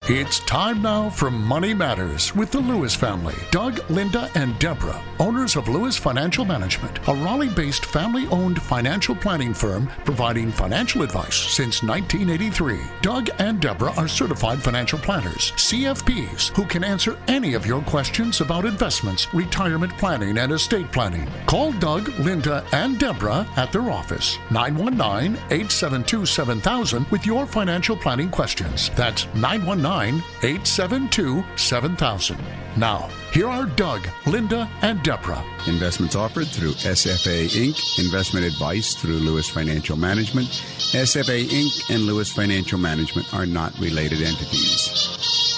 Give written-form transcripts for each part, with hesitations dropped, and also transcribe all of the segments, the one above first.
It's time now for Money Matters with the Lewis family. Doug, Linda, and Deborah, owners of Lewis Financial Management, a Raleigh-based family-owned financial planning firm providing financial advice since 1983. Doug and Deborah are certified financial planners, CFPs, who can answer any of your questions about investments, retirement planning, and estate planning. Call Doug, Linda, and Deborah at their office, 919-872-7000, with your financial planning questions. That's 919-872-7000. Now, here are Doug, Linda, and Deborah. Investments offered through SFA Inc. Investment advice through Lewis Financial Management. SFA Inc. and Lewis Financial Management are not related entities.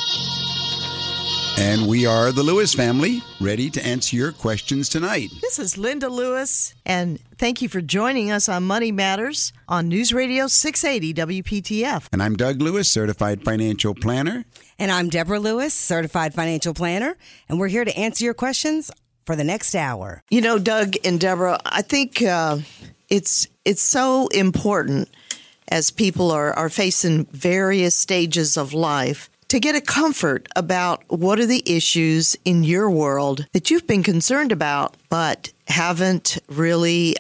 And we are the Lewis family, ready to answer your questions tonight. This is Linda Lewis, and thank you for joining us on Money Matters on News Radio 680 WPTF. And I'm Doug Lewis, certified financial planner. And I'm Deborah Lewis, certified financial planner, and we're here to answer your questions for the next hour. You know, Doug and Deborah, I think it's so important as people are facing various stages of life to get a comfort about what are the issues in your world that you've been concerned about, but haven't really,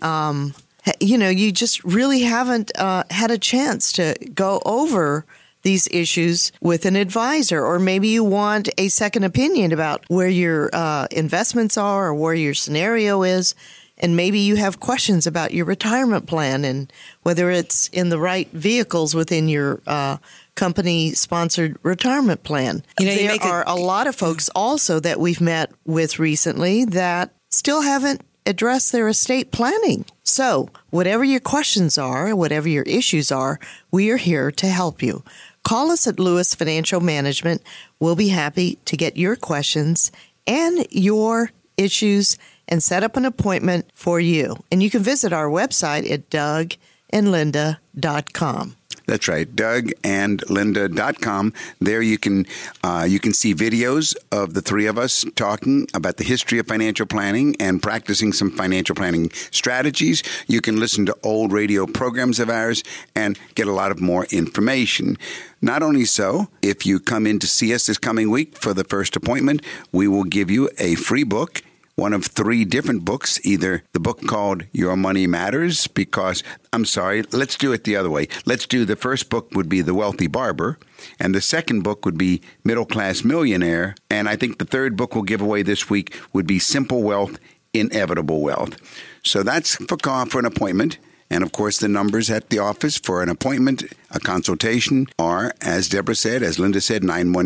you just really haven't had a chance to go over these issues with an advisor, or maybe you want a second opinion about where your investments are or where your scenario is. And maybe you have questions about your retirement plan and whether it's in the right vehicles within your company-sponsored retirement plan. There are a lot of folks also that we've met with recently that still haven't addressed their estate planning. So whatever your questions are, whatever your issues are, we are here to help you. Call us at Lewis Financial Management. We'll be happy to get your questions and your issues and set up an appointment for you. And you can visit our website at dougandlinda.com. That's right, dougandlinda.com. There you can see videos of the three of us talking about the history of financial planning and practicing some financial planning strategies. You can listen to old radio programs of ours and get a lot of more information. Not only so, if you come in to see us this coming week for the first appointment, we will give you a free book, one of three different books, either the book called Your Money Matters, let's do it the other way. Let's do the first book would be The Wealthy Barber, and the second book would be Middle Class Millionaire, and I think the third book we'll give away this week would be Simple Wealth, Inevitable Wealth. So that's for an appointment. And, of course, the numbers at the office for an appointment, a consultation, are, as Deborah said, as Linda said,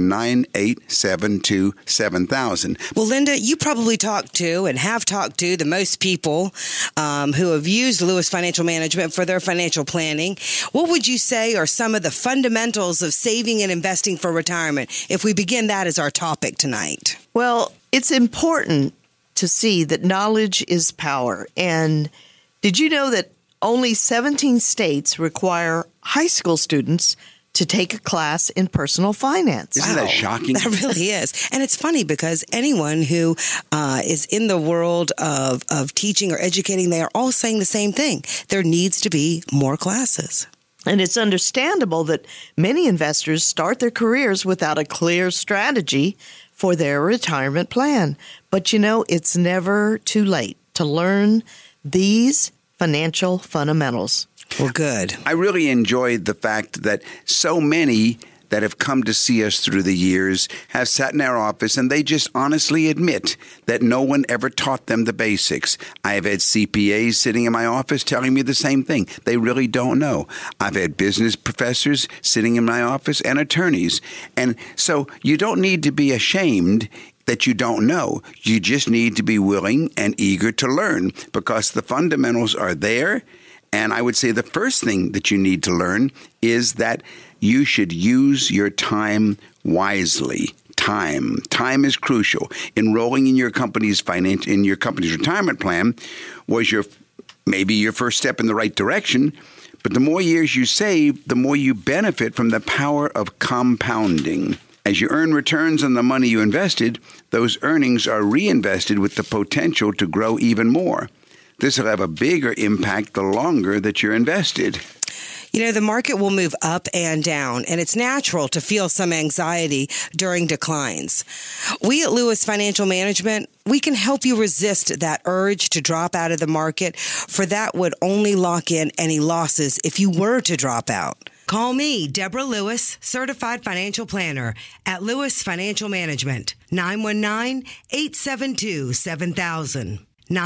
919-872-7000. Well, Linda, you probably talked to and have talked to the most people who have used Lewis Financial Management for their financial planning. What would you say are some of the fundamentals of saving and investing for retirement, if we begin that as our topic tonight? Well, it's important to see that knowledge is power. And did you know that only 17 states require high school students to take a class in personal finance? Isn't that shocking? That really is. And it's funny because anyone who is in the world of teaching or educating, they are all saying the same thing. There needs to be more classes. And it's understandable that many investors start their careers without a clear strategy for their retirement plan. But it's never too late to learn these financial fundamentals. Well, good. I really enjoyed the fact that so many that have come to see us through the years have sat in our office and they just honestly admit that no one ever taught them the basics. I have had CPAs sitting in my office telling me the same thing. They really don't know. I've had business professors sitting in my office and attorneys. And so you don't need to be ashamed that you don't know. You just need to be willing and eager to learn because the fundamentals are there. And I would say the first thing that you need to learn is that you should use your time wisely. Time is crucial. Enrolling in your company's retirement plan was maybe your first step in the right direction. But the more years you save, the more you benefit from the power of compounding. As you earn returns on the money you invested, those earnings are reinvested with the potential to grow even more. This will have a bigger impact the longer that you're invested. You know, the market will move up and down, and it's natural to feel some anxiety during declines. We at Lewis Financial Management, we can help you resist that urge to drop out of the market, for that would only lock in any losses if you were to drop out. Call me, Deborah Lewis, Certified Financial Planner at Lewis Financial Management, 919-872-7000.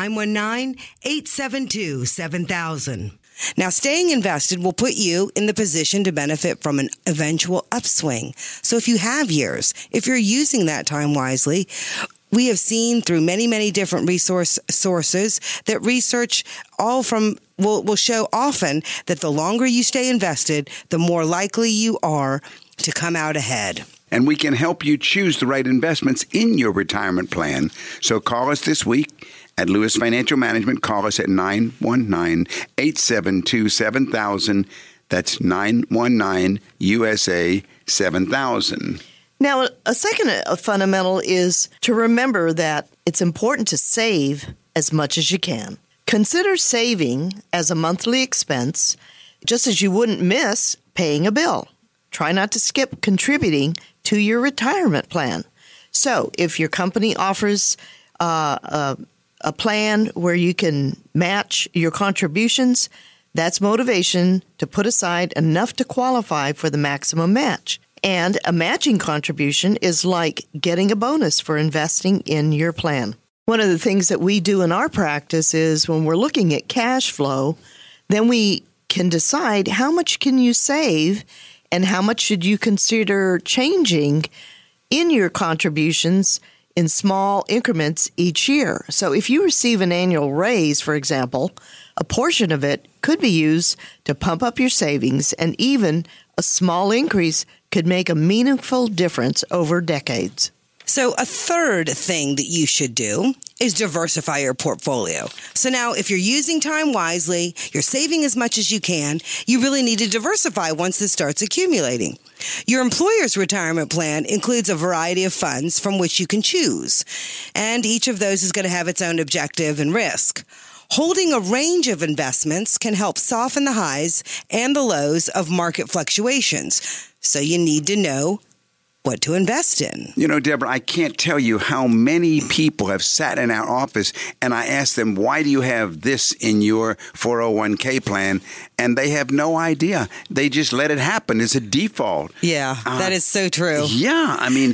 919-872-7000. Now, staying invested will put you in the position to benefit from an eventual upswing. So if you have years, if you're using that time wisely, we have seen through many, many different resource sources that research all from will show often that the longer you stay invested, the more likely you are to come out ahead. And we can help you choose the right investments in your retirement plan. So call us this week at Lewis Financial Management. Call us at 919-872-7000. That's 919-USA-7000. Now, a second fundamental is to remember that it's important to save as much as you can. Consider saving as a monthly expense, just as you wouldn't miss paying a bill. Try not to skip contributing to your retirement plan. So if your company offers a plan where you can match your contributions, that's motivation to put aside enough to qualify for the maximum match. And a matching contribution is like getting a bonus for investing in your plan. One of the things that we do in our practice is when we're looking at cash flow, then we can decide how much can you save and how much should you consider changing in your contributions in small increments each year. So if you receive an annual raise, for example, a portion of it could be used to pump up your savings, and even a small increase could make a meaningful difference over decades. So a third thing that you should do is diversify your portfolio. So now if you're using time wisely, you're saving as much as you can, you really need to diversify once this starts accumulating. Your employer's retirement plan includes a variety of funds from which you can choose, and each of those is going to have its own objective and risk. Holding a range of investments can help soften the highs and the lows of market fluctuations. So you need to know what to invest in. You know, Deborah, I can't tell you how many people have sat in our office and I asked them, why do you have this in your 401k plan? And they have no idea. They just let it happen. It's a default. Yeah, that is so true. Yeah, I mean,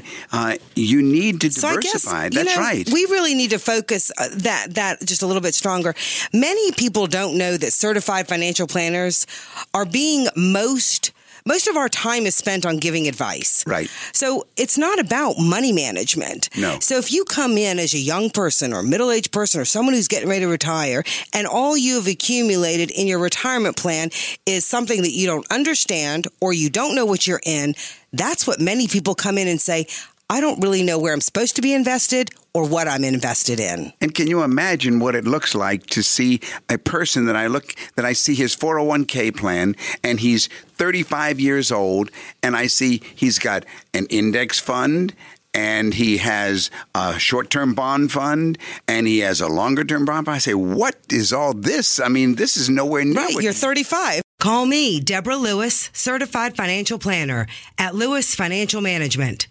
you need to diversify. I guess, That's right. We really need to focus that just a little bit stronger. Many people don't know that certified financial planners are being most of our time is spent on giving advice. Right. So it's not about money management. No. So if you come in as a young person or middle-aged person or someone who's getting ready to retire, and all you have accumulated in your retirement plan is something that you don't understand or you don't know what you're in, that's what many people come in and say, I don't really know where I'm supposed to be invested or what I'm invested in. And can you imagine what it looks like to see a person that I see his 401k plan and he's 35 years old and I see he's got an index fund and he has a short-term bond fund and he has a longer-term bond fund. I say, what is all this? I mean, this is nowhere near Right, you're 35. Call me, Deborah Lewis, Certified Financial Planner at Lewis Financial Management,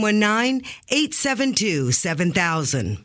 919-872-7000.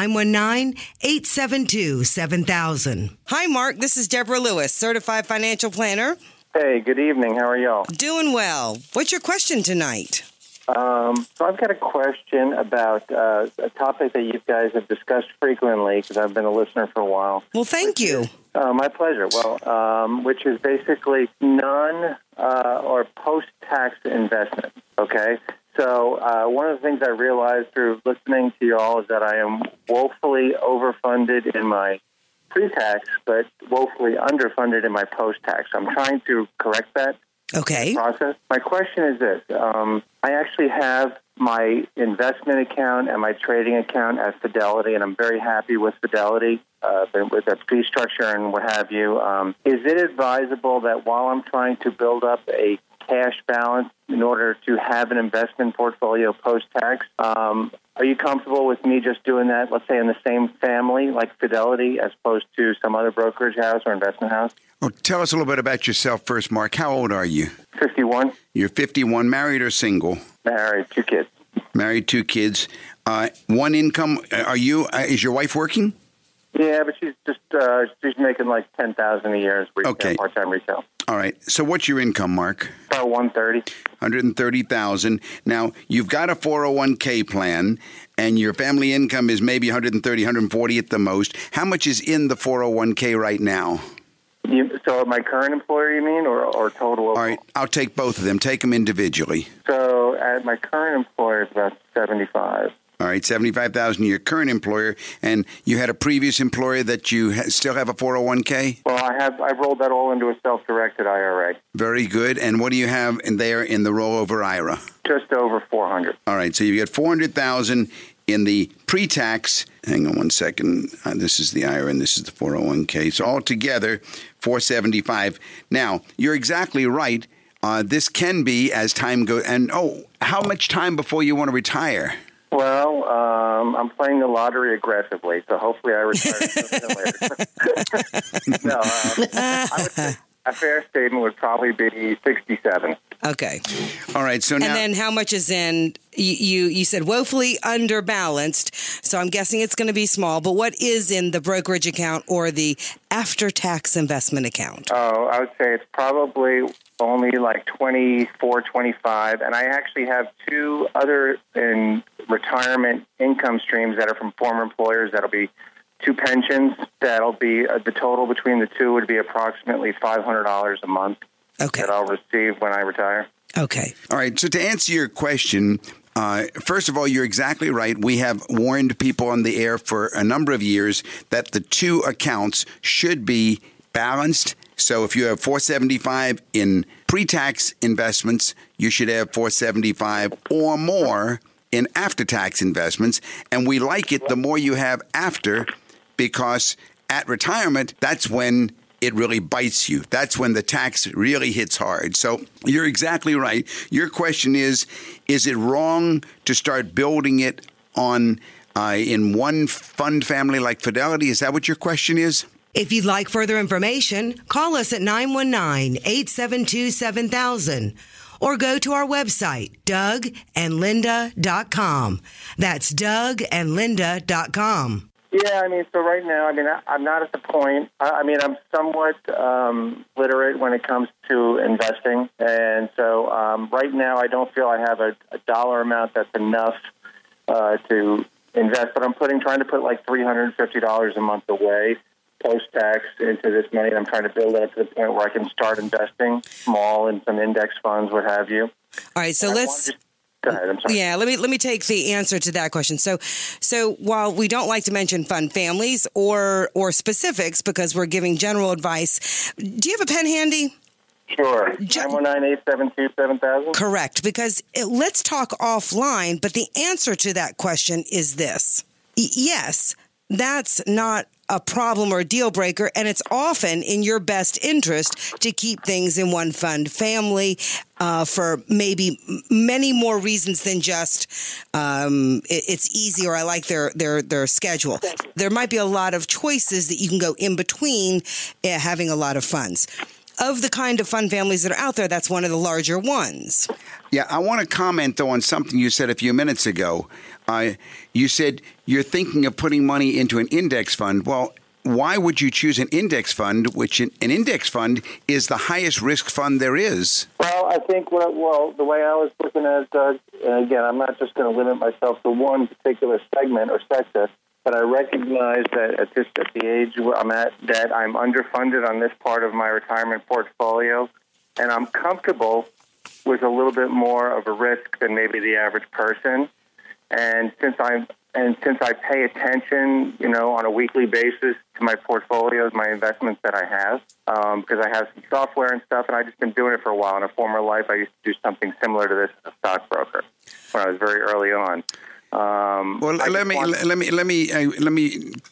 919-872-7000. Hi, Mark. This is Deborah Lewis, Certified Financial Planner. Hey, good evening. How are y'all? Doing well. What's your question tonight? So I've got a question about a topic that you guys have discussed frequently because I've been a listener for a while. Well, thank you. My pleasure. Well, which is basically non or post-tax investment, okay? So one of the things I realized through listening to you all is that I am woefully overfunded in my pre-tax, but woefully underfunded in my post-tax. So I'm trying to correct that process. My question is this. I actually have my investment account and my trading account at Fidelity, and I'm very happy with Fidelity, with the fee structure and what have you. Is it advisable that while I'm trying to build up a cash balance in order to have an investment portfolio post-tax. Are you comfortable with me just doing that, let's say, in the same family, like Fidelity, as opposed to some other brokerage house or investment house? Well, tell us a little bit about yourself first, Mark. How old are you? 51. You're 51, married or single? Married, 2 kids. Married, 2 kids. One income. Is your wife working? Yeah, but she's making like $10,000 a year as retail, Okay. Part-time retail. All right. So what's your income, Mark? About $130,000. Now, you've got a 401k plan, and your family income is maybe $130,000, $140,000 at the most. How much is in the 401k right now? So my current employer, you mean, or total overall? All right. I'll take both of them. Take them individually. So at my current employer, it's about $75,000. All right, $75,000 to your current employer, and you had a previous employer that you still have a 401k? Well, I rolled that all into a self-directed IRA. Very good. And what do you have in there in the rollover IRA? Just over $400,000. All right, so you get $400,000 in the pre-tax. Hang on one second. This is the IRA and this is the 401k. So altogether, $475,000. Now, you're exactly right. This can be as time goes. And how much time before you want to retire? Well, I'm playing the lottery aggressively, so hopefully I retire sooner than later. No, I would say a fair statement would probably be 67. Okay. All right. So now, and then how much is in? You said woefully underbalanced, so I'm guessing it's going to be small. But what is in the brokerage account or the after-tax investment account? Oh, I would say it's probably only like 24, 25, and I actually have 2 other in retirement income streams that are from former employers. That'll be 2 pensions. That'll be the total between the 2 would be approximately $500 a month. Okay. That I'll receive when I retire. Okay. All right. So to answer your question, first of all, you're exactly right. We have warned people on the air for a number of years that the 2 accounts should be balanced. So if you have $475 in pre-tax investments, you should have $475 or more in after-tax investments. And we like it the more you have after, because at retirement, that's when it really bites you. That's when the tax really hits hard. So you're exactly right. Your question is it wrong to start building it on in one fund family like Fidelity? Is that what your question is? If you'd like further information, call us at 919-872-7000 or go to our website, DougandLinda.com. That's DougandLinda.com. Yeah, so right now, I'm not at the point. I'm somewhat literate when it comes to investing. And so right now, I don't feel I have a dollar amount that's enough to invest. But I'm trying to put like $350 a month away post-tax into this money. And I'm trying to build it up to the point where I can start investing small in some index funds, what have you. All right, so let's... Go ahead, I'm sorry. Yeah, let me take the answer to that question. So while we don't like to mention fund families or specifics because we're giving general advice, do you have a pen handy? Sure. 919-872-7000. Correct, because let's talk offline, but the answer to that question is this. Yes, that's not a problem or a deal breaker, and it's often in your best interest to keep things in one fund family for maybe many more reasons than just it's easy or I like their schedule. There might be a lot of choices that you can go in between having a lot of funds. Of the kind of fund families that are out there, that's one of the larger ones. Yeah, I want to comment, though, on something you said a few minutes ago. You said you're thinking of putting money into an index fund. Well, why would you choose an index fund, which an index fund is the highest risk fund there is? Well, I think, the way I was looking at it, Doug, and again, I'm not just going to limit myself to one particular segment or sector, but I recognize that at the age where I'm at, that I'm underfunded on this part of my retirement portfolio, and I'm comfortable with a little bit more of a risk than maybe the average person. And since I pay attention, on a weekly basis to my portfolios, my investments that I have, because I have some software and stuff, and I've just been doing it for a while. In a former life, I used to do something similar to this as a stockbroker when I was very early on. Well, let me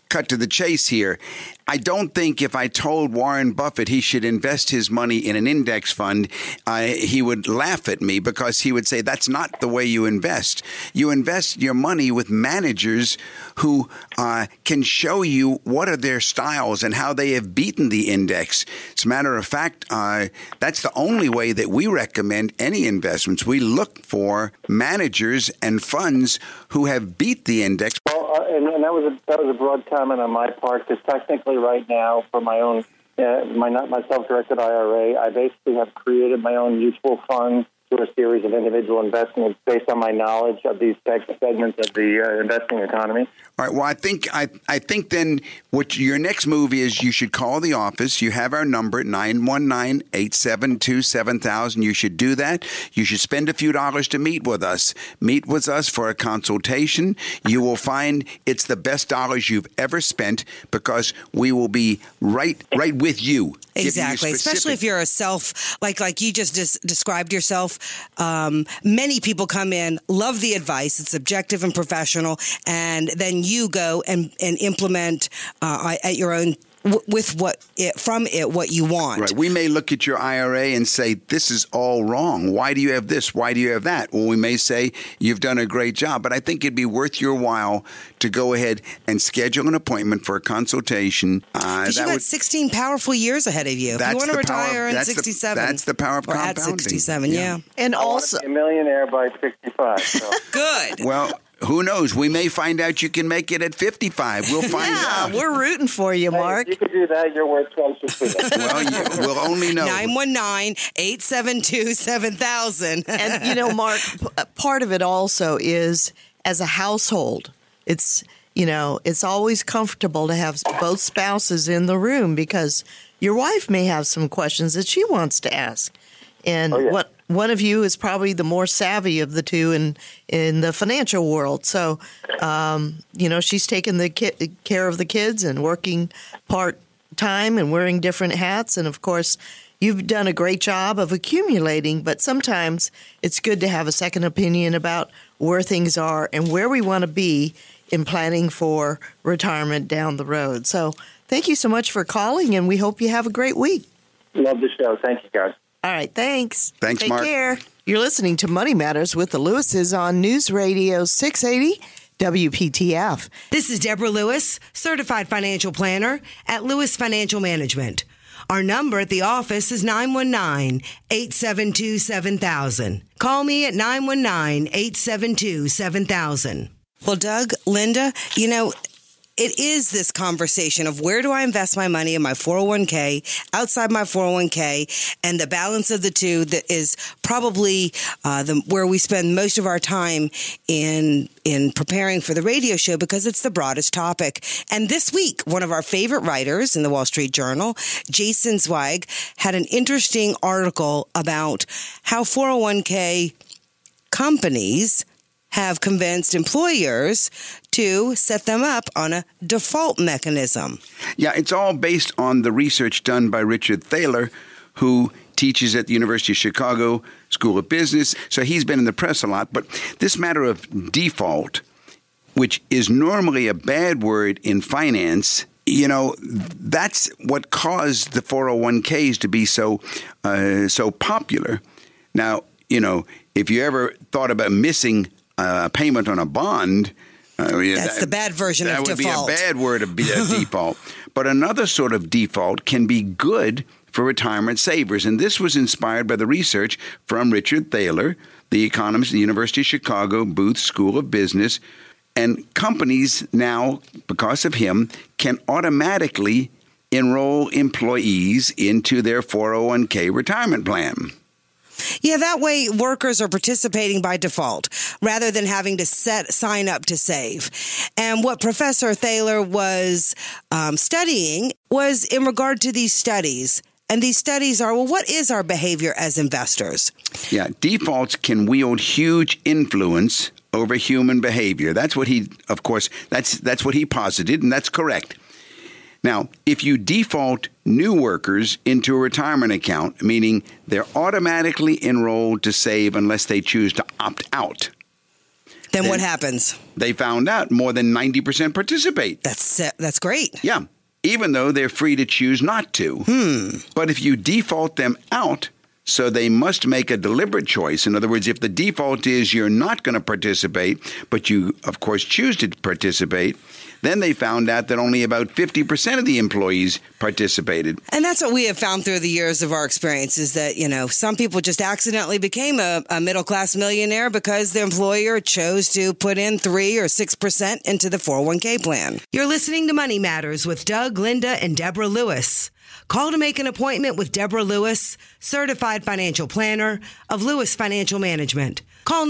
cut to the chase here. I don't think if I told Warren Buffett he should invest his money in an index fund, he would laugh at me, because he would say that's not the way you invest. You invest your money with managers who can show you what are their styles and how they have beaten the index. As a matter of fact, that's the only way that we recommend any investments. We look for managers and funds who have beat the index. Well, and that was a broad comment on my part, because technically right now, for my own my self-directed IRA, I basically have created my own mutual fund through a series of individual investments based on my knowledge of these segments of the investing economy. All right. Well, I think then what your next move is, you should call the office. You have our number, 919-872-7000. You should do that. You should spend a few dollars to meet with us. Meet with us for a consultation. You will find it's the best dollars you've ever spent, because we will be right with you. Exactly. Especially if you're a like you just described yourself. Many people come in, love the advice. It's objective and professional. And then you go and implement at your own what you want. Right. We may look at your IRA and say, this is all wrong. Why do you have this? Why do you have that? Well, we may say, you've done a great job. But I think it'd be worth your while to go ahead and schedule an appointment for a consultation. Because you got 16 powerful years ahead of you. If you want to retire at 67. That's the power of compounding. At 67, yeah. And I also, want to be a millionaire by 65. So. Good. Well, who knows? We may find out you can make it at 55. We'll find out. we're rooting for you, Mark. If you could do that, you're worth twice as big. Well, we'll only know. 919-872-7000. And, Mark, part of it also is, as a household, it's always comfortable to have both spouses in the room, because your wife may have some questions that she wants to ask. And one of you is probably the more savvy of the two in the financial world. So, she's taking the care of the kids and working part-time and wearing different hats. And, of course, you've done a great job of accumulating, but sometimes it's good to have a second opinion about where things are and where we want to be in planning for retirement down the road. So thank you so much for calling, and we hope you have a great week. Love the show. Thank you, guys. All right, thanks. Thanks, Mark. Take care. You're listening to Money Matters with the Lewises on News Radio 680 WPTF. This is Deborah Lewis, Certified Financial Planner at Lewis Financial Management. Our number at the office is 919-872-7000. Call me at 919-872-7000. Well, Doug, Linda, it is this conversation of where do I invest my money in my 401k, outside my 401k, and the balance of the two that is probably where we spend most of our time in preparing for the radio show, because it's the broadest topic. And this week, one of our favorite writers in the Wall Street Journal, Jason Zweig, had an interesting article about how 401k companies have convinced employers to set them up on a default mechanism. Yeah, it's all based on the research done by Richard Thaler, who teaches at the University of Chicago School of Business. So he's been in the press a lot. But this matter of default, which is normally a bad word in finance, that's what caused the 401ks to be so popular. Now, if you ever thought about missing payment on a bond, that's the bad version of default. That would be a bad word of default. But another sort of default can be good for retirement savers. And this was inspired by the research from Richard Thaler, the economist at the University of Chicago Booth School of Business. And companies now, because of him, can automatically enroll employees into their 401k retirement plan. Yeah, that way workers are participating by default rather than having to sign up to save. And what Professor Thaler was studying was in regard to these studies. And these studies are, what is our behavior as investors? Yeah, defaults can wield huge influence over human behavior. That's what he, of course, that's what he posited, and that's correct. Now, if you default new workers into a retirement account, meaning they're automatically enrolled to save unless they choose to opt out, Then what happens? They found out more than 90% participate. That's great. Yeah, even though they're free to choose not to. But if you default them out, so they must make a deliberate choice. In other words, if the default is you're not going to participate, but you, of course, choose to participate, then they found out that only about 50% of the employees participated. And that's what we have found through the years of our experience is that, some people just accidentally became a middle-class millionaire because the employer chose to put in 3 or 6% into the 401k plan. You're listening to Money Matters with Doug, Linda, and Deborah Lewis. Call to make an appointment with Deborah Lewis, certified financial planner of Lewis Financial Management. Call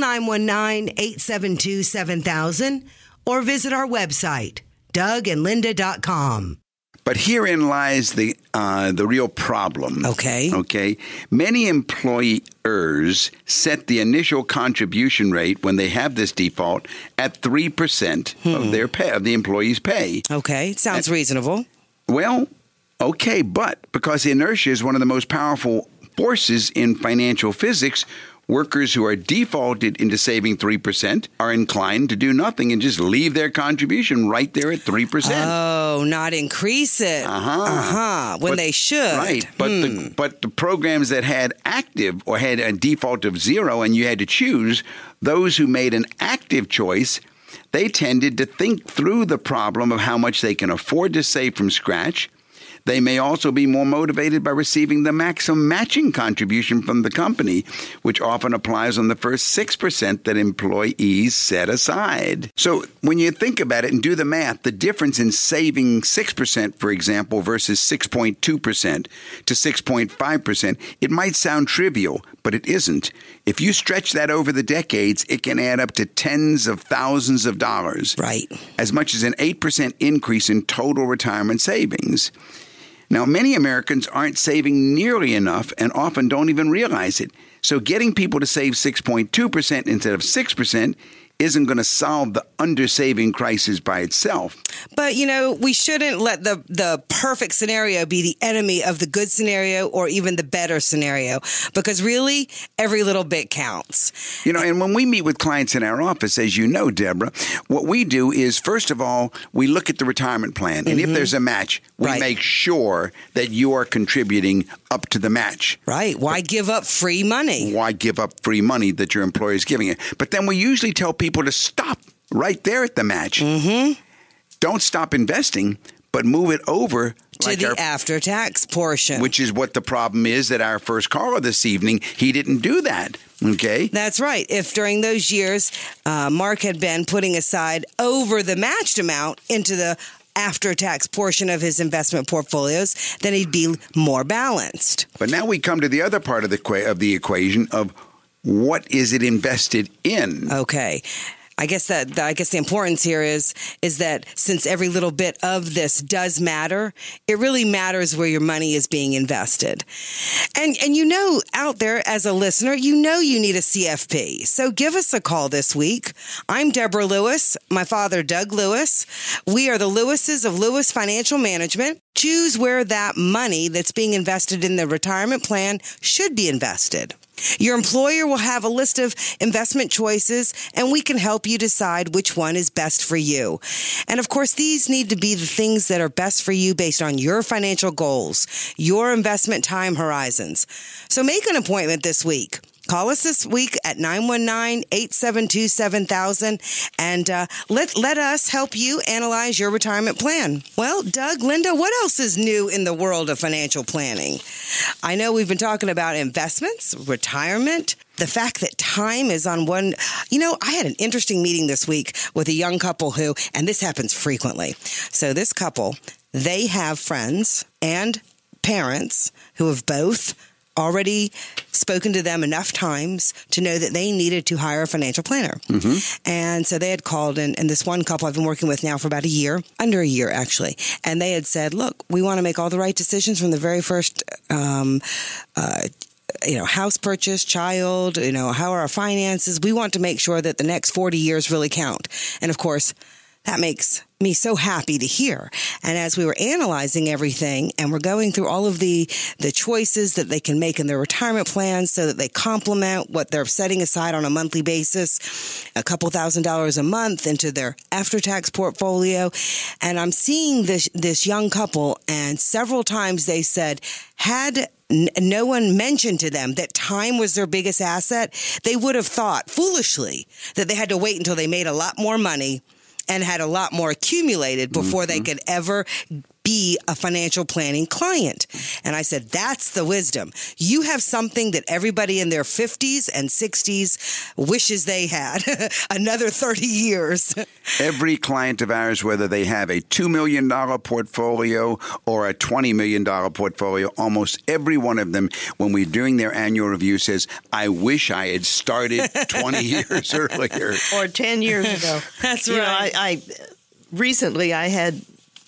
919-872-7000 or visit our website, dougandlinda.com. But herein lies the real problem. Okay. Many employers set the initial contribution rate when they have this default at 3% of their pay, of the employee's pay. Okay, sounds reasonable. Well, okay, but because inertia is one of the most powerful forces in financial physics, workers who are defaulted into saving 3% are inclined to do nothing and just leave their contribution right there at 3%. Oh, not increase it. When they should. Right. But the programs that had active or had a default of 0 and you had to choose, those who made an active choice, they tended to think through the problem of how much they can afford to save from scratch. They may also be more motivated by receiving the maximum matching contribution from the company, which often applies on the first 6% that employees set aside. So when you think about it and do the math, the difference in saving 6%, for example, versus 6.2% to 6.5%, it might sound trivial, but it isn't. If you stretch that over the decades, it can add up to tens of thousands of dollars. Right. As much as an 8% increase in total retirement savings. Now, many Americans aren't saving nearly enough and often don't even realize it. So getting people to save 6.2% instead of 6% isn't going to solve the undersaving crisis by itself. But, we shouldn't let the perfect scenario be the enemy of the good scenario or even the better scenario, because really, every little bit counts. And when we meet with clients in our office, as you know, Deborah, what we do is, first of all, we look at the retirement plan. And if there's a match, we make sure that you are contributing up to the match. Right. Why give up free money? Why give up free money that your employer is giving you? But then we usually tell people to stop right there at the match. Don't stop investing, but move it over to the after-tax portion. Which is what the problem is that our first caller this evening, he didn't do that. Okay? That's right. If during those years, Mark had been putting aside over the matched amount into the after-tax portion of his investment portfolios, then he'd be more balanced. But now we come to the other part of the equation of what is it invested in? Okay. I guess the importance here is that since every little bit of this does matter, it really matters where your money is being invested. And out there as a listener, you need a CFP. So give us a call this week. I'm Deborah Lewis, my father Doug Lewis. We are the Lewises of Lewis Financial Management. Choose where that money that's being invested in the retirement plan should be invested. Your employer will have a list of investment choices, and we can help you decide which one is best for you. And of course, these need to be the things that are best for you based on your financial goals, your investment time horizons. So make an appointment this week. Call us this week at 919-872-7000 and let us help you analyze your retirement plan. Well, Doug, Linda, what else is new in the world of financial planning? I know we've been talking about investments, retirement, the fact that time is on one. I had an interesting meeting this week with a young couple who, and this happens frequently. So this couple, they have friends and parents who have both already spoken to them enough times to know that they needed to hire a financial planner. And so they had called, and this one couple I've been working with now for about under a year actually. And they had said, look, we want to make all the right decisions from the very first house purchase, child, how are our finances? We want to make sure that the next 40 years really count. And of course, that makes me so happy to hear. And as we were analyzing everything and we're going through all of the choices that they can make in their retirement plans so that they complement what they're setting aside on a monthly basis, a couple $1,000s a month into their after-tax portfolio. And I'm seeing this young couple, and several times they said, had no one mentioned to them that time was their biggest asset, they would have thought foolishly that they had to wait until they made a lot more money and had a lot more accumulated before they could ever be a financial planning client. And I said, that's the wisdom. You have something that everybody in their 50s and 60s wishes they had. Another 30 years. Every client of ours, whether they have a $2 million portfolio or a $20 million portfolio, almost every one of them, when we're doing their annual review, says, I wish I had started 20 years earlier. Or 10 years ago. That's right. right. Recently I had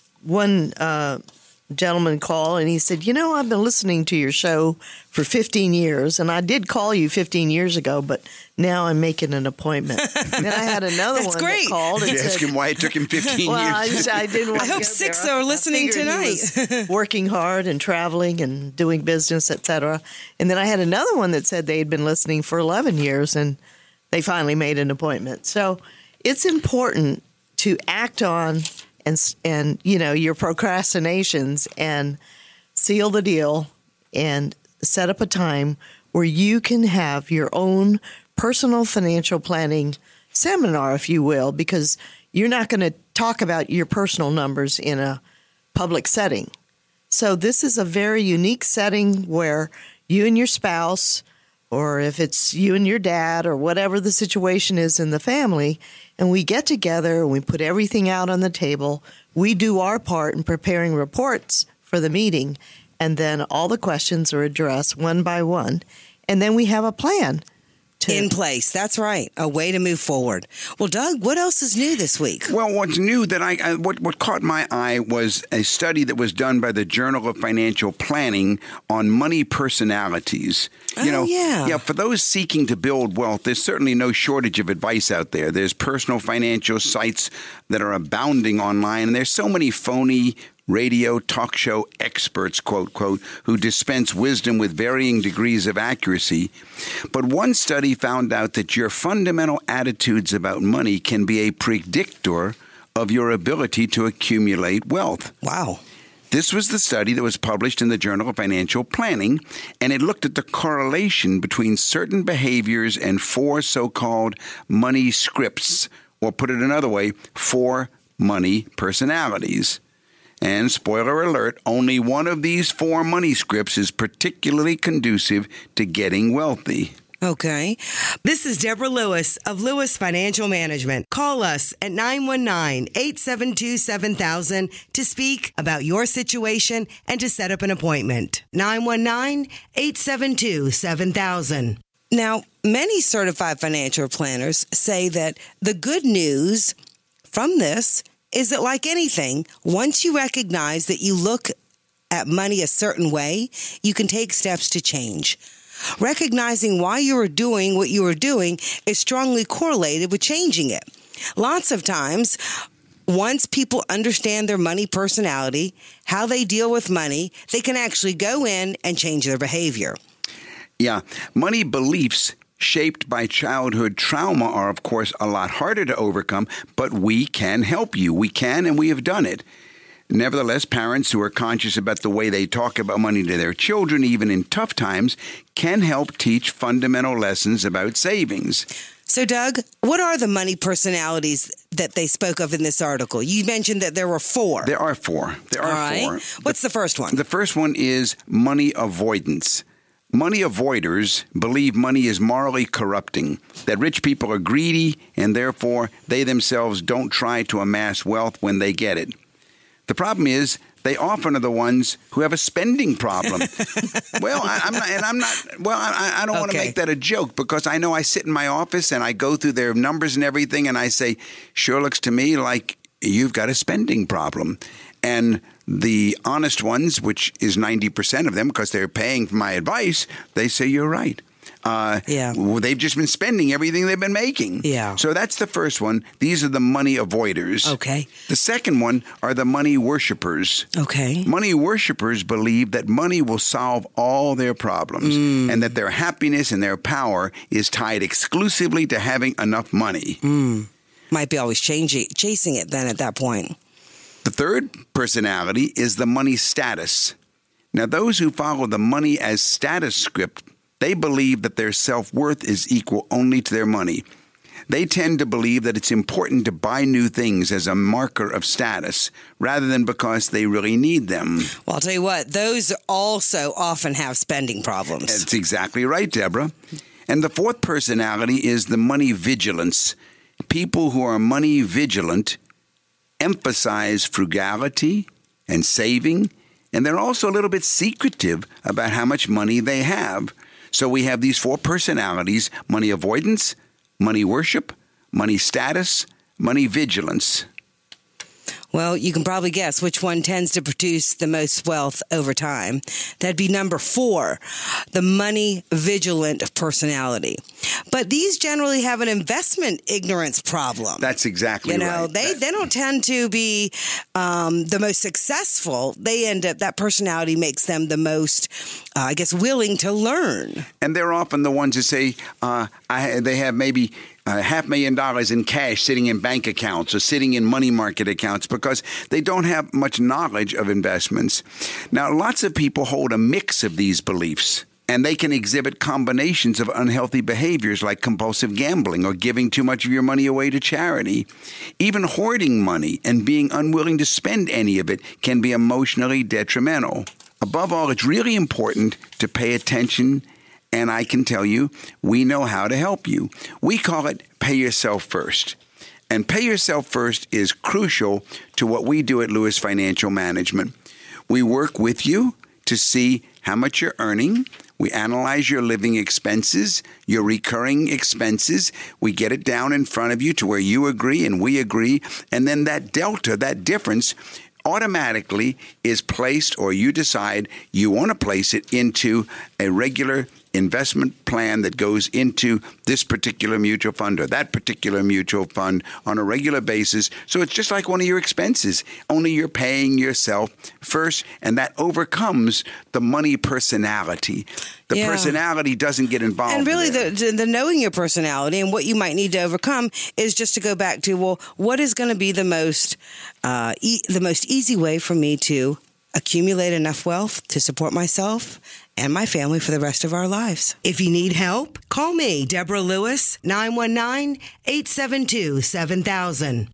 one gentleman call, and he said, I've been listening to your show for 15 years, and I did call you 15 years ago, but now I'm making an appointment. Then I had another one that called and Did you ask said, him why it took him 15 well, years? I didn't want I to hope go 6 there. are listening I figured tonight. he was working hard and traveling and doing business, etc. And then I had another one that said they had been listening for 11 years, and they finally made an appointment. So it's important to act on and your procrastinations and seal the deal and set up a time where you can have your own personal financial planning seminar, if you will, because you're not going to talk about your personal numbers in a public setting. So this is a very unique setting where you and your spouse, or if it's you and your dad, or whatever the situation is in the family, and we get together and we put everything out on the table. We do our part in preparing reports for the meeting, and then all the questions are addressed one by one, and then we have a plan in place. That's right. A way to move forward. Well, Doug, what else is new this week? Well, what's new that what caught my eye was a study that was done by the Journal of Financial Planning on money personalities. For those seeking to build wealth, there's certainly no shortage of advice out there. There's personal financial sites that are abounding online, and there's so many phony radio talk show experts, quote, quote, who dispense wisdom with varying degrees of accuracy. But one study found out that your fundamental attitudes about money can be a predictor of your ability to accumulate wealth. Wow. This was the study that was published in the Journal of Financial Planning, and it looked at the correlation between certain behaviors and 4 so-called money scripts, or put it another way, 4 money personalities. And spoiler alert, only one of these 4 money scripts is particularly conducive to getting wealthy. Okay. This is Deborah Lewis of Lewis Financial Management. Call us at 919-872-7000 to speak about your situation and to set up an appointment. 919-872-7000. Now, many certified financial planners say that the good news from this is that, like anything, once you recognize that you look at money a certain way, you can take steps to change. Recognizing why you are doing what you are doing is strongly correlated with changing it. Lots of times, once people understand their money personality, how they deal with money, they can actually go in and change their behavior. Yeah, money beliefs shaped by childhood trauma are, of course, a lot harder to overcome, but we can help you. We can, and we have done it. Nevertheless, parents who are conscious about the way they talk about money to their children, even in tough times, can help teach fundamental lessons about savings. So, Doug, what are the money personalities that they spoke of in this article? You mentioned that there were 4. There are 4. All right. What's the first one? The first one is money avoidance. Money avoiders believe money is morally corrupting, that rich people are greedy, and therefore they themselves don't try to amass wealth when they get it. The problem is they often are the ones who have a spending problem. I don't want to make that a joke, because I know I sit in my office and I go through their numbers and everything, and I say, sure looks to me like you've got a spending problem. And the honest ones, which is 90% of them, because they're paying for my advice, they say, you're right. They've just been spending everything they've been making. Yeah. So that's the first one. These are the money avoiders. Okay. The second one are the money worshipers. Okay. Money worshipers believe that money will solve all their problems and that their happiness and their power is tied exclusively to having enough money. Might be always chasing it then at that point. The third personality is the money status. Now, those who follow the money as status script, they believe that their self-worth is equal only to their money. They tend to believe that it's important to buy new things as a marker of status rather than because they really need them. Well, I'll tell you what, those also often have spending problems. That's exactly right, Deborah. And the fourth personality is the money vigilance. People who are money vigilant emphasize frugality and saving, and they're also a little bit secretive about how much money they have. So we have these four personalities: money avoidance, money worship, money status, money vigilance. Well, you can probably guess which one tends to produce the most wealth over time. That'd be number 4, the money vigilant personality. But these generally have an investment ignorance problem. That's exactly right. They don't tend to be the most successful. They end up, that personality makes them the most, willing to learn. And they're often the ones that say they have maybe $500,000 in cash sitting in bank accounts or sitting in money market accounts because they don't have much knowledge of investments. Now, lots of people hold a mix of these beliefs, and they can exhibit combinations of unhealthy behaviors like compulsive gambling or giving too much of your money away to charity. Even hoarding money and being unwilling to spend any of it can be emotionally detrimental. Above all, it's really important to pay attention. And I can tell you, we know how to help you. We call it Pay Yourself First. And Pay Yourself First is crucial to what we do at Lewis Financial Management. We work with you to see how much you're earning. We analyze your living expenses, your recurring expenses. We get it down in front of you to where you agree and we agree. And then that delta, that difference, automatically is placed, or you decide you want to place it into a regular investment plan that goes into this particular mutual fund or that particular mutual fund on a regular basis. So it's just like one of your expenses, only you're paying yourself first, and that overcomes the money personality. The personality doesn't get involved. And really, the knowing your personality and what you might need to overcome is just to go back to, well, what is going to be the most easy way for me to accumulate enough wealth to support myself and my family for the rest of our lives. If you need help, call me, Deborah Lewis, 919-872-7000.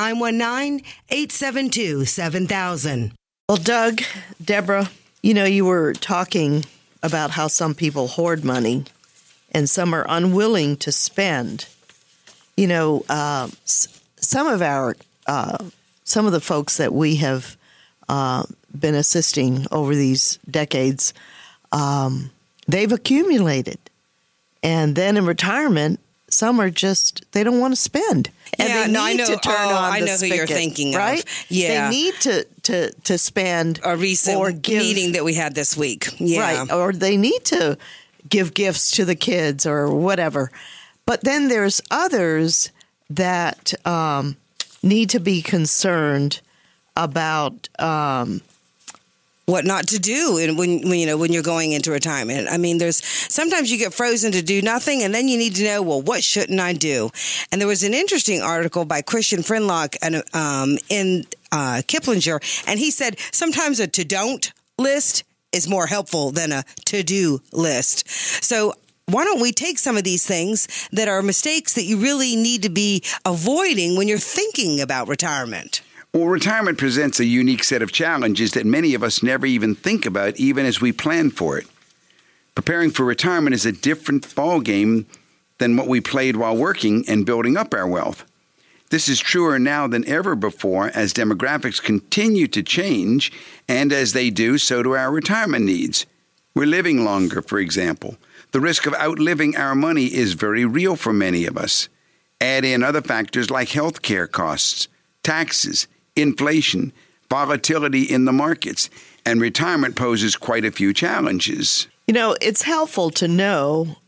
919-872-7000. Well, Doug, Deborah, you were talking about how some people hoard money and some are unwilling to spend. Some of the folks that we have been assisting over these decades, they've accumulated. And then in retirement, some are just, they don't want to spend. And they need to turn on the spigot, who you're thinking right? of. Yeah. They need to spend. A recent or give, meeting that we had this week. Yeah. Right. Or they need to give gifts to the kids or whatever. But then there's others that need to be concerned about what not to do when you're going into retirement. I mean, there's sometimes you get frozen to do nothing, and then you need to know, well, what shouldn't I do? And there was an interesting article by Christian Frinlock in Kiplinger, and he said sometimes a to-don't list is more helpful than a to-do list. So why don't we take some of these things that are mistakes that you really need to be avoiding when you're thinking about retirement? Well, retirement presents a unique set of challenges that many of us never even think about, even as we plan for it. Preparing for retirement is a different ballgame than what we played while working and building up our wealth. This is truer now than ever before as demographics continue to change, and as they do, so do our retirement needs. We're living longer, for example. The risk of outliving our money is very real for many of us. Add in other factors like health care costs, taxes, inflation, volatility in the markets, and retirement poses quite a few challenges. It's helpful to know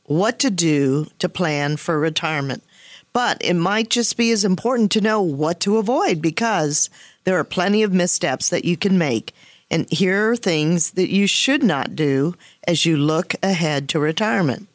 what to do to plan for retirement. But it might just be as important to know what to avoid, because there are plenty of missteps that you can make. And here are things that you should not do as you look ahead to retirement.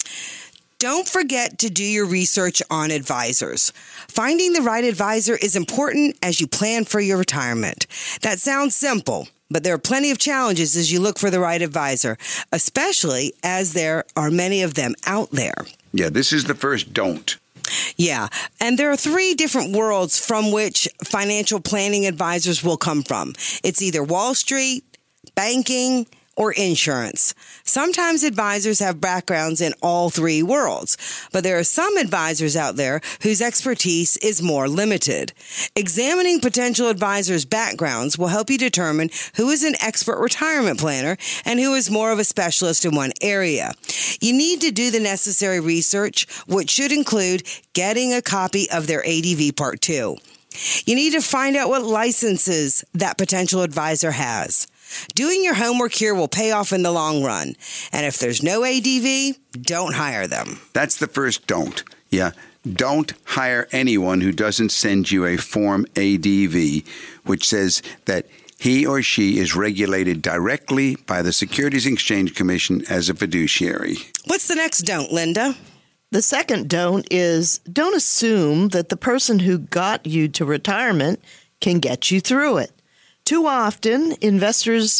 Don't forget to do your research on advisors. Finding the right advisor is important as you plan for your retirement. That sounds simple, but there are plenty of challenges as you look for the right advisor, especially as there are many of them out there. Yeah, this is the first don't. Yeah, and there are 3 different worlds from which financial planning advisors will come from. It's either Wall Street, banking, or insurance. Sometimes advisors have backgrounds in all 3 worlds, but there are some advisors out there whose expertise is more limited. Examining potential advisors' backgrounds will help you determine who is an expert retirement planner and who is more of a specialist in one area. You need to do the necessary research, which should include getting a copy of their ADV Part 2. You need to find out what licenses that potential advisor has. Doing your homework here will pay off in the long run. And if there's no ADV, don't hire them. That's the first don't. Yeah. Don't hire anyone who doesn't send you a Form ADV, which says that he or she is regulated directly by the Securities and Exchange Commission as a fiduciary. What's the next don't, Linda? The second don't is don't assume that the person who got you to retirement can get you through it. Too often, investors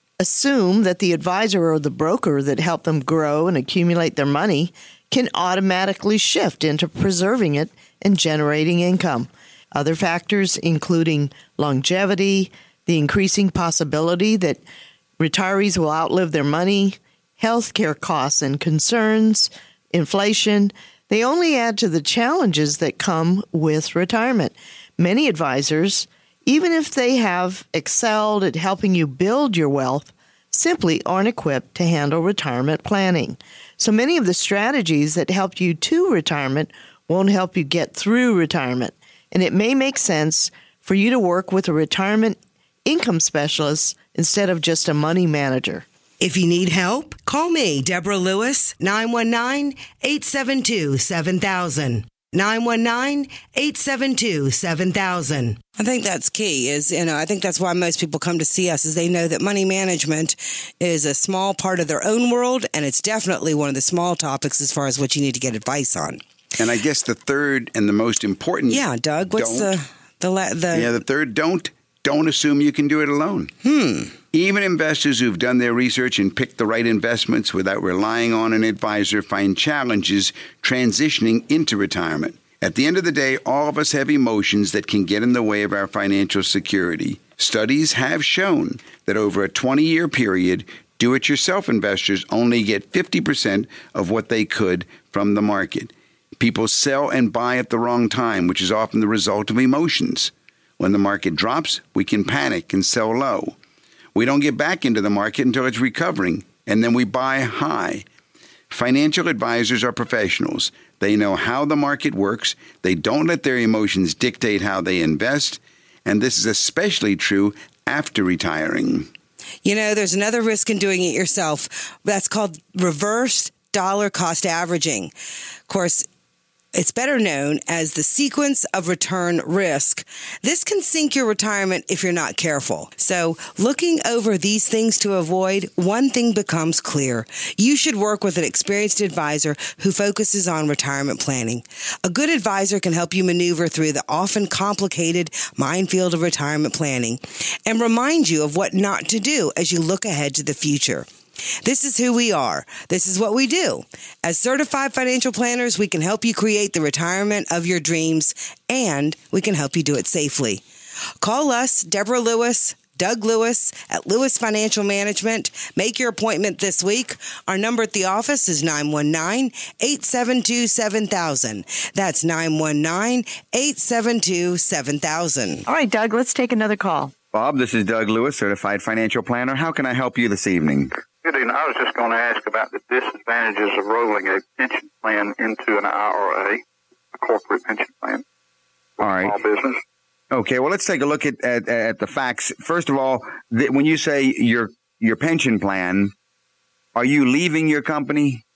assume that the advisor or the broker that helped them grow and accumulate their money can automatically shift into preserving it and generating income. Other factors, including longevity, the increasing possibility that retirees will outlive their money, healthcare costs and concerns, inflation, they only add to the challenges that come with retirement. Many advisors, even if they have excelled at helping you build your wealth, simply aren't equipped to handle retirement planning. So many of the strategies that help you to retirement won't help you get through retirement. And it may make sense for you to work with a retirement income specialist instead of just a money manager. If you need help, call me, Deborah Lewis, 919-872-7000. 919-872-7000. I think that's key I think that's why most people come to see us is they know that money management is a small part of their own world. And it's definitely one of the small topics as far as what you need to get advice on. And I guess the third and the most important. Yeah, Doug, what's the third don't assume you can do it alone. Even investors who've done their research and picked the right investments without relying on an advisor find challenges transitioning into retirement. At the end of the day, all of us have emotions that can get in the way of our financial security. Studies have shown that over a 20-year period, do-it-yourself investors only get 50% of what they could from the market. People sell and buy at the wrong time, which is often the result of emotions. When the market drops, we can panic and sell low. We don't get back into the market until it's recovering, and then we buy high. Financial advisors are professionals. They know how the market works. They don't let their emotions dictate how they invest, and this is especially true after retiring. You know, there's another risk in doing it yourself. That's called reverse dollar cost averaging. Of course, it's better known as the sequence of return risk. This can sink your retirement if you're not careful. So looking over these things to avoid, one thing becomes clear. You should work with an experienced advisor who focuses on retirement planning. A good advisor can help you maneuver through the often complicated minefield of retirement planning and remind you of what not to do as you look ahead to the future. This is who we are. This is what we do. As certified financial planners, we can help you create the retirement of your dreams, and we can help you do it safely. Call us, Deborah Lewis, Doug Lewis at Lewis Financial Management. Make your appointment this week. Our number at the office is 919-872-7000. That's 919-872-7000. All right, Doug, let's take another call. Bob, this is Doug Lewis, certified financial planner. How can I help you this evening? Good evening. I was just going to ask about the disadvantages of rolling a pension plan into an IRA, a corporate pension plan. All right. Small business. Okay, well, let's take a look at the facts. First of all, when you say your pension plan, are you leaving your company?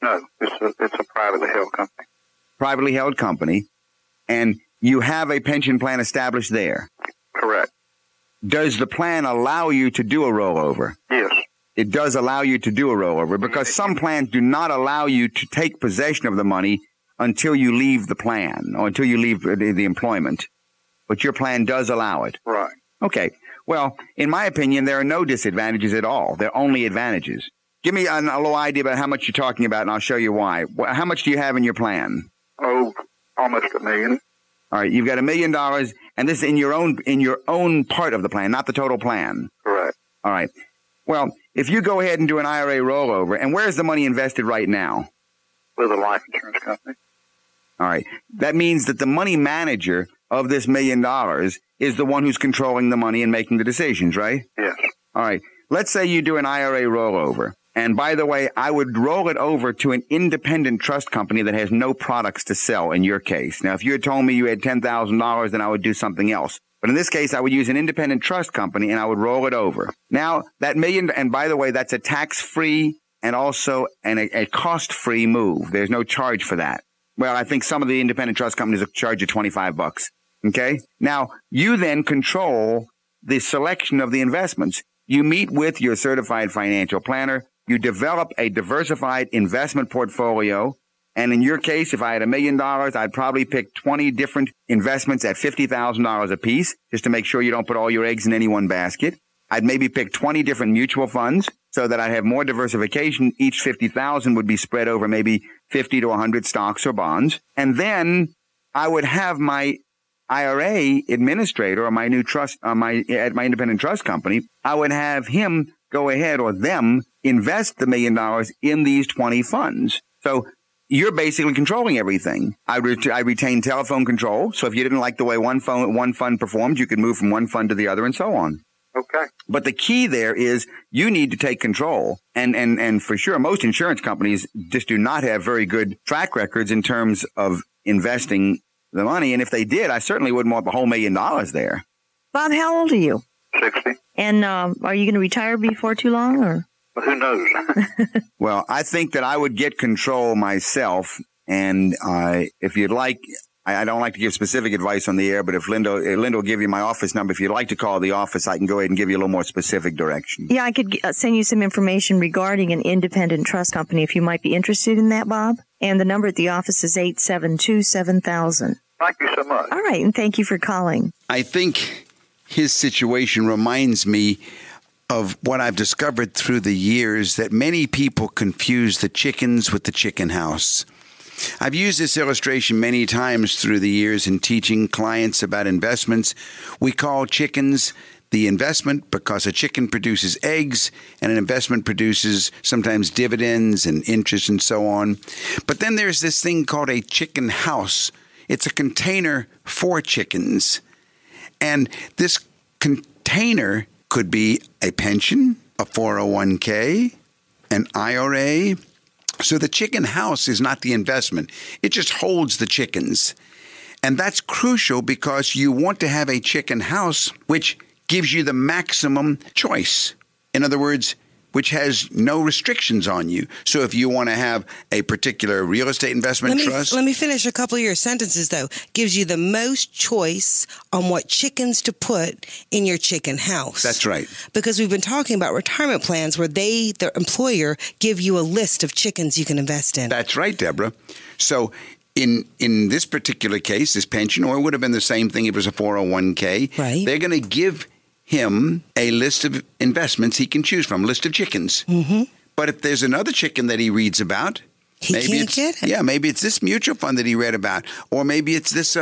No, it's a privately held company. Privately held company. And you have a pension plan established there. Correct. Does the plan allow you to do a rollover? Yes. It does allow you to do a rollover because some plans do not allow you to take possession of the money until you leave the plan or until you leave the employment. But your plan does allow it. Right. Okay. Well, in my opinion, there are no disadvantages at all. There are only advantages. Give me a little idea about how much you're talking about, and I'll show you why. How much do you have in your plan? Oh, almost $1 million. All right. You've got $1 million, and this is in your own part of the plan, not the total plan. Correct. All right. Well, if you go ahead and do an IRA rollover, and where's the money invested right now? With a life insurance company. All right. That means that the money manager of this $1 million is the one who's controlling the money and making the decisions, right? Yes. All right. Let's say you do an IRA rollover. And by the way, I would roll it over to an independent trust company that has no products to sell in your case. Now, if you had told me you had $10,000, then I would do something else. But in this case, I would use an independent trust company and I would roll it over. Now, that $1 million, and by the way, that's a tax-free and also a cost-free move. There's no charge for that. Well, I think some of the independent trust companies will charge you $25. Okay? Now, you then control the selection of the investments. You meet with your certified financial planner. You develop a diversified investment portfolio. And in your case, if I had $1 million, I'd probably pick 20 different investments at $50,000 a piece, just to make sure you don't put all your eggs in any one basket. I'd maybe pick 20 different mutual funds so that I'd have more diversification. Each $50,000 would be spread over maybe 50 to 100 stocks or bonds. And then I would have my IRA administrator or my new trust, at my independent trust company, I would have him go ahead or them invest the $1 million in these 20 funds. So you're basically controlling everything. I retain telephone control. So if you didn't like the way one fund performed, you could move from one fund to the other and so on. Okay. But the key there is you need to take control. And for sure, most insurance companies just do not have very good track records in terms of investing the money. And if they did, I certainly wouldn't want the whole $1 million there. Bob, how old are you? 60. And are you going to retire before too long, or? Well, who knows? Well, I think that I would get control myself. And if you'd like, I don't like to give specific advice on the air, but if Linda will give you my office number, if you'd like to call the office, I can go ahead and give you a little more specific direction. Yeah, I could send you some information regarding an independent trust company if you might be interested in that, Bob. And the number at the office is 872-7000. Thank you so much. All right, and thank you for calling. I think his situation reminds me of what I've discovered through the years, that many people confuse the chickens with the chicken house. I've used this illustration many times through the years in teaching clients about investments. We call chickens the investment because a chicken produces eggs and an investment produces sometimes dividends and interest and so on. But then there's this thing called a chicken house. It's a container for chickens. And this container could be a pension, a 401k, an IRA. So the chicken house is not the investment. It just holds the chickens. And that's crucial because you want to have a chicken house which gives you the maximum choice. In other words, which has no restrictions on you. So if you want to have a particular real estate investment trust. Let me finish a couple of your sentences, though. Gives you the most choice on what chickens to put in your chicken house. That's right. Because we've been talking about retirement plans where the employer, give you a list of chickens you can invest in. That's right, Deborah. So in this particular case, this pension, or it would have been the same thing if it was a 401k, right. They're going to give him a list of investments he can choose from, a list of chickens. Mm-hmm. But if there's another chicken that he reads about, maybe it's this mutual fund that he read about, or maybe it's this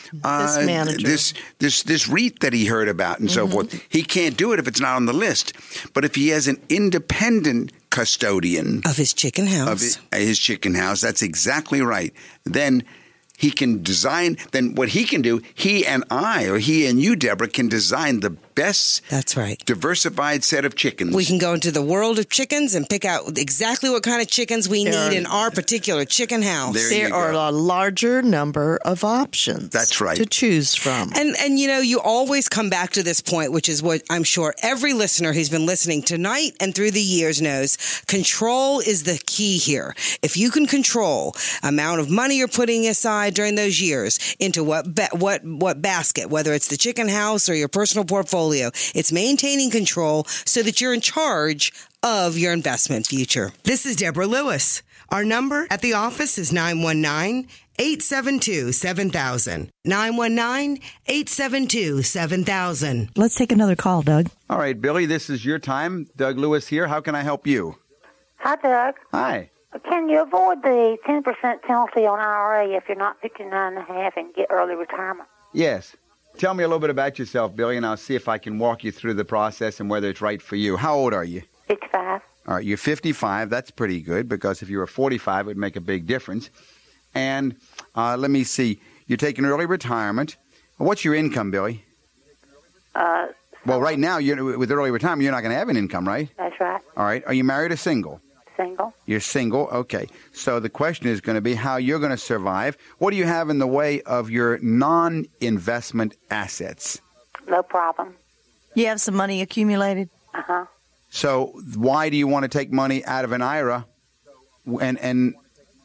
manager, this REIT that he heard about, and so forth. He can't do it if it's not on the list. But if he has an independent custodian of his chicken house, that's exactly right. Then he can design. Then what he can do, he and I, or he and you, Deborah, can design the best That's right. diversified set of chickens. We can go into the world of chickens and pick out exactly what kind of chickens we need in our particular chicken house. There are a larger number of options. That's right. To choose from. And you know, you always come back to this point, which is what I'm sure every listener who's been listening tonight and through the years knows. Control is the key here. If you can control amount of money you're putting aside during those years into what basket, whether it's the chicken house or your personal portfolio, it's maintaining control so that you're in charge of your investment future. This is Deborah Lewis. Our number at the office is 919-872-7000. 919-872-7000. Let's take another call, Doug. All right, Billy, this is your time. Doug Lewis here. How can I help you? Hi, Doug. Hi. Can you avoid the 10% penalty on IRA if you're not 59 and a half and get early retirement? Yes. Tell me a little bit about yourself, Billy, and I'll see if I can walk you through the process and whether it's right for you. How old are you? 55. All right, you're 55. That's pretty good because if you were 45, it would make a big difference. And let me see. You're taking early retirement. What's your income, Billy? Well, right now, with early retirement, you're not going to have an income, right? That's right. All right. Are you married or single? Single. You're single? Okay. So the question is going to be how you're going to survive. What do you have in the way of your non-investment assets? No problem. You have some money accumulated? Uh-huh. So why do you want to take money out of an IRA and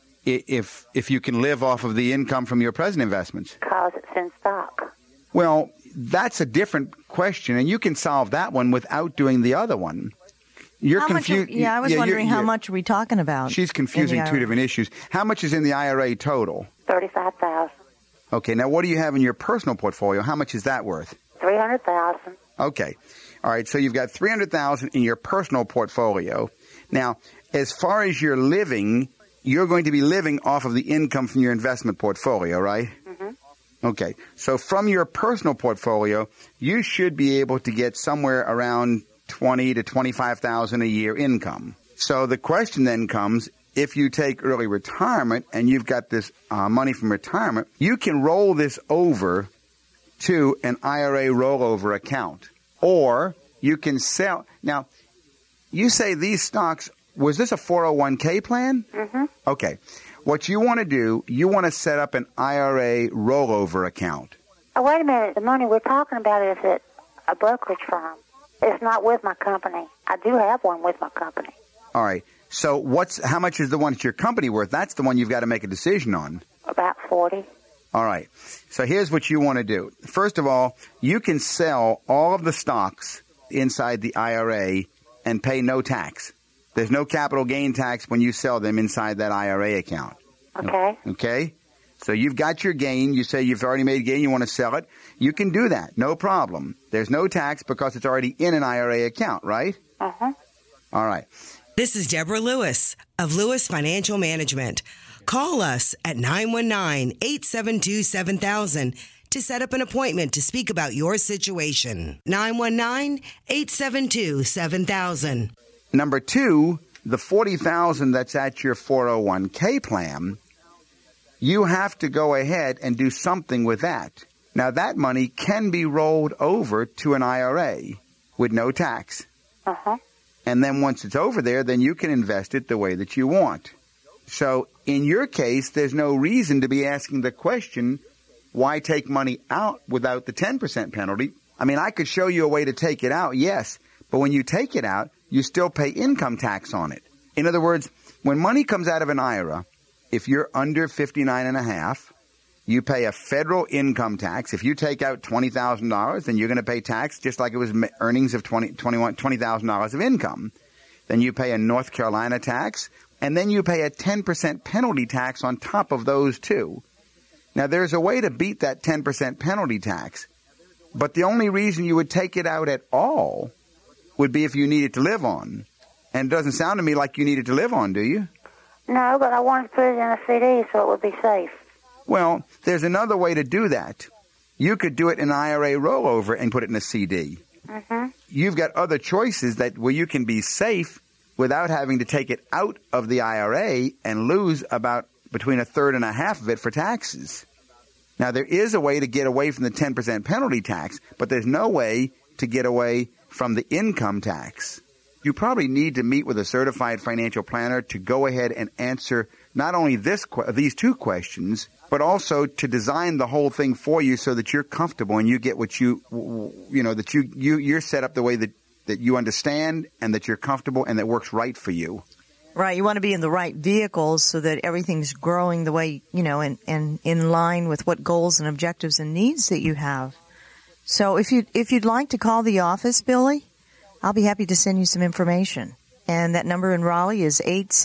if you can live off of the income from your present investments? Because it's in stock. Well, that's a different question, and you can solve that one without doing the other one. You're confused. Yeah, I was wondering how much are we talking about? She's confusing two different issues. How much is in the IRA total? $35,000. Okay, now what do you have in your personal portfolio? How much is that worth? $300,000. Okay. All right, so you've got $300,000 in your personal portfolio. Now, as far as you're living, you're going to be living off of the income from your investment portfolio, right? Mm-hmm. Okay. So from your personal portfolio, you should be able to get somewhere around $20,000 to $25,000 a year income. So the question then comes, if you take early retirement and you've got this money from retirement, you can roll this over to an IRA rollover account. Or you can sell. Now, you say these stocks, was this a 401k plan? Mm-hmm. Okay. What you want to do, you want to set up an IRA rollover account. Oh, wait a minute. The money we're talking about is at a brokerage firm. It's not with my company. I do have one with my company. All right. So how much is the one at your company worth? That's the one you've got to make a decision on. About 40. All right. So here's what you want to do. First of all, you can sell all of the stocks inside the IRA and pay no tax. There's no capital gain tax when you sell them inside that IRA account. Okay. Okay? So you've got your gain. You say you've already made gain. You want to sell it. You can do that. No problem. There's no tax because it's already in an IRA account, right? Uh-huh. All right. This is Deborah Lewis of Lewis Financial Management. Call us at 919-872-7000 to set up an appointment to speak about your situation. 919-872-7000. Number two, the $40,000 that's at your 401k plan, you have to go ahead and do something with that. Now, that money can be rolled over to an IRA with no tax. Uh-huh. And then once it's over there, then you can invest it the way that you want. So in your case, there's no reason to be asking the question, why take money out without the 10% penalty? I mean, I could show you a way to take it out, yes, but when you take it out, you still pay income tax on it. In other words, when money comes out of an IRA, if you're under 59 and a half, you pay a federal income tax. If you take out $20,000, then you're going to pay tax just like it was earnings of $20,000 of income. Then you pay a North Carolina tax, and then you pay a 10% penalty tax on top of those two. Now, there's a way to beat that 10% penalty tax, but the only reason you would take it out at all would be if you needed to live on. And it doesn't sound to me like you needed to live on, do you? No, but I wanted to put it in a CD so it would be safe. Well, there's another way to do that. You could do it in an IRA rollover and put it in a CD. Mm-hmm. You've got other choices where you can be safe without having to take it out of the IRA and lose about between a third and a half of it for taxes. Now, there is a way to get away from the 10% penalty tax, but there's no way to get away from the income tax. You probably need to meet with a certified financial planner to go ahead and answer not only these two questions, but also to design the whole thing for you so that you're comfortable and you get what you're set up the way that you understand and that you're comfortable and that works right for you. Right. You want to be in the right vehicles so that everything's growing the way, and in line with what goals and objectives and needs that you have. So if you'd like to call the office, Billy, I'll be happy to send you some information. And that number in Raleigh is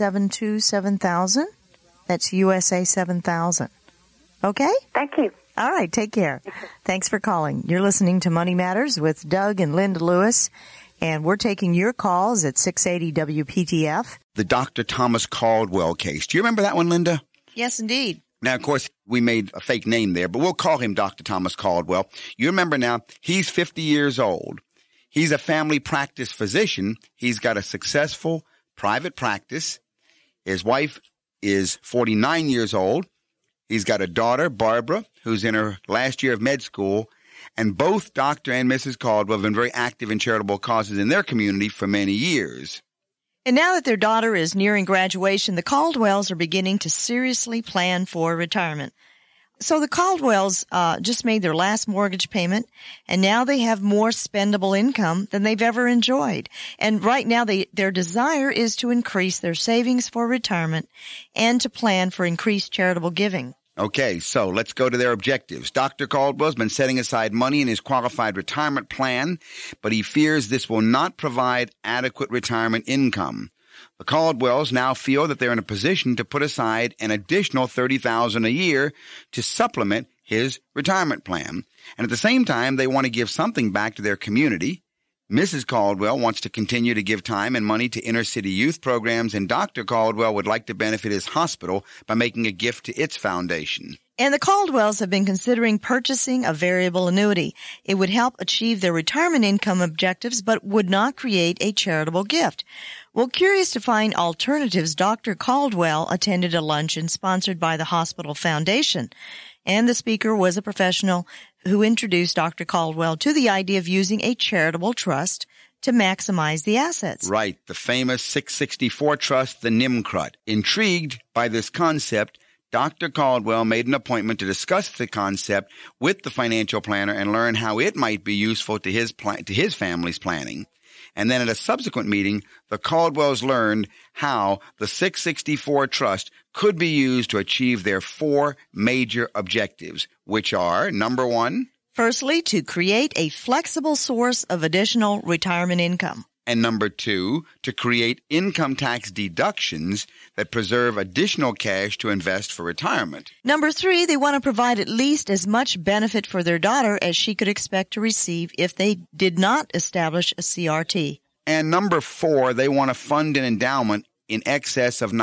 872-7000. That's USA 7000. Okay? Thank you. All right. Take care. Thanks for calling. You're listening to Money Matters with Doug and Linda Lewis. And we're taking your calls at 680 WPTF. The Dr. Thomas Caldwell case. Do you remember that one, Linda? Yes, indeed. Now, of course, we made a fake name there, but we'll call him Dr. Thomas Caldwell. You remember now, he's 50 years old. He's a family practice physician. He's got a successful private practice. His wife is 49 years old. He's got a daughter, Barbara, who's in her last year of med school. And both Dr. and Mrs. Caldwell have been very active in charitable causes in their community for many years. And now that their daughter is nearing graduation, the Caldwells are beginning to seriously plan for retirement. So the Caldwells just made their last mortgage payment, and now they have more spendable income than they've ever enjoyed. And right now their desire is to increase their savings for retirement and to plan for increased charitable giving. Okay, so let's go to their objectives. Dr. Caldwell's been setting aside money in his qualified retirement plan, but he fears this will not provide adequate retirement income. The Caldwells now feel that they're in a position to put aside an additional $30,000 a year to supplement his retirement plan. And at the same time, they want to give something back to their community. Mrs. Caldwell wants to continue to give time and money to inner-city youth programs, and Dr. Caldwell would like to benefit his hospital by making a gift to its foundation. And the Caldwells have been considering purchasing a variable annuity. It would help achieve their retirement income objectives, but would not create a charitable gift. Well, curious to find alternatives, Dr. Caldwell attended a luncheon sponsored by the Hospital Foundation, and the speaker was a professional who introduced Dr. Caldwell to the idea of using a charitable trust to maximize the assets. Right, the famous 664 trust, the NIMCRUT. Intrigued by this concept, Dr. Caldwell made an appointment to discuss the concept with the financial planner and learn how it might be useful to his family's planning. And then at a subsequent meeting, the Caldwells learned how the 664 trust could be used to achieve their four major objectives, which are, number one, firstly, to create a flexible source of additional retirement income. And number two, to create income tax deductions that preserve additional cash to invest for retirement. Number three, they want to provide at least as much benefit for their daughter as she could expect to receive if they did not establish a CRT. And number four, they want to fund an endowment in excess of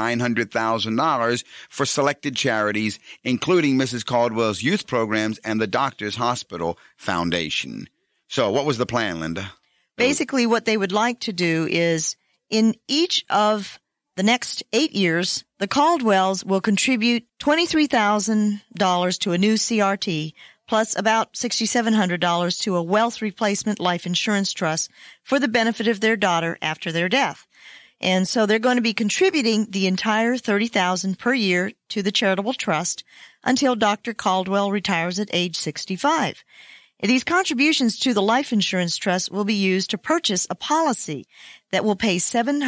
$900,000 for selected charities, including Mrs. Caldwell's youth programs and the Doctors Hospital Foundation. So what was the plan, Linda? Basically, what they would like to do is, in each of the next 8 years, the Caldwells will contribute $23,000 to a new CRT, plus about $6,700 to a wealth replacement life insurance trust for the benefit of their daughter after their death. And so they're going to be contributing the entire $30,000 per year to the charitable trust until Dr. Caldwell retires at age 65. These contributions to the life insurance trust will be used to purchase a policy that will pay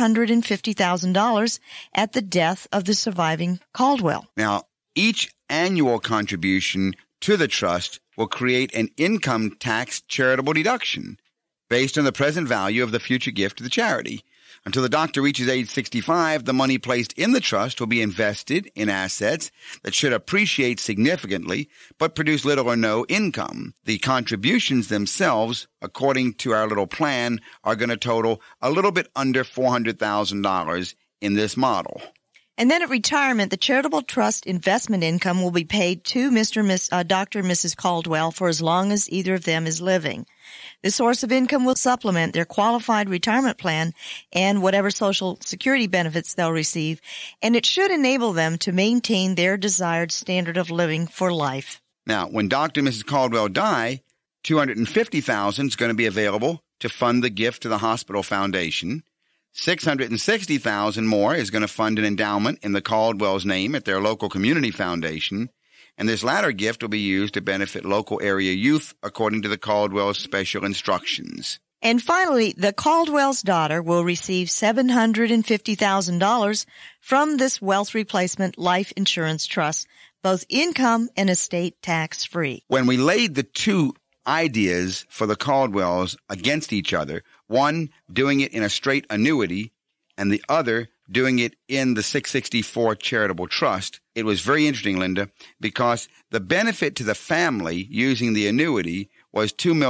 $750,000 at the death of the surviving Caldwell. Now, each annual contribution to the trust will create an income tax charitable deduction based on the present value of the future gift to the charity. Until the doctor reaches age 65, the money placed in the trust will be invested in assets that should appreciate significantly but produce little or no income. The contributions themselves, according to our little plan, are going to total a little bit under $400,000 in this model. And then at retirement, the charitable trust investment income will be paid to Dr. and Mrs. Caldwell for as long as either of them is living. This source of income will supplement their qualified retirement plan and whatever Social Security benefits they'll receive, and it should enable them to maintain their desired standard of living for life. Now, when Dr. and Mrs. Caldwell die, $250,000 is going to be available to fund the gift to the hospital foundation. $660,000 more is going to fund an endowment in the Caldwell's name at their local community foundation. And this latter gift will be used to benefit local area youth according to the Caldwell's special instructions. And finally, the Caldwell's daughter will receive $750,000 from this wealth replacement life insurance trust, both income and estate tax free. When we laid the two ideas for the Caldwells against each other, one doing it in a straight annuity and the other doing it in the 664 charitable trust, it was very interesting, Linda, because the benefit to the family using the annuity was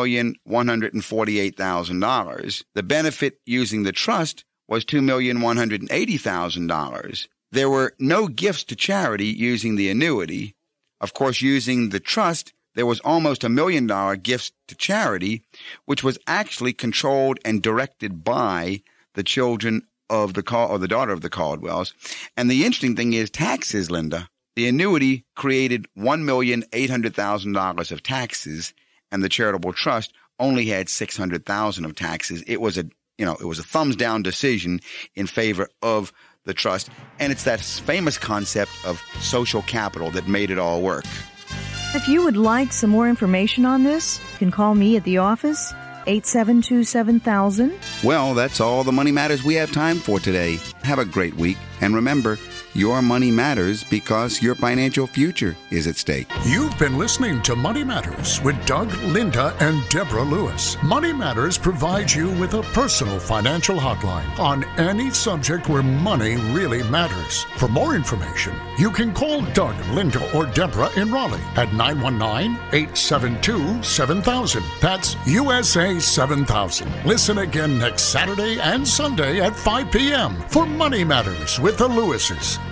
$2,148,000. The benefit using the trust was $2,180,000. There were no gifts to charity using the annuity. Of course, using the trust, there was almost $1 million gifts to charity, which was actually controlled and directed by the children of the daughter of the Caldwells. And the interesting thing is taxes, Linda. The annuity created $1,800,000 of taxes, and the charitable trust only had $600,000 of taxes. It was a thumbs down decision in favor of the trust, and it's that famous concept of social capital that made it all work. If you would like some more information on this, you can call me at the office, 872-7000. Well, that's all the Money Matters we have time for today. Have a great week, and remember, your money matters because your financial future is at stake. You've been listening to Money Matters with Doug, Linda, and Deborah Lewis. Money Matters provides you with a personal financial hotline on any subject where money really matters. For more information, you can call Doug, Linda, or Deborah in Raleigh at 919-872-7000. That's USA 7000. Listen again next Saturday and Sunday at 5 p.m. for Money Matters with the Lewises.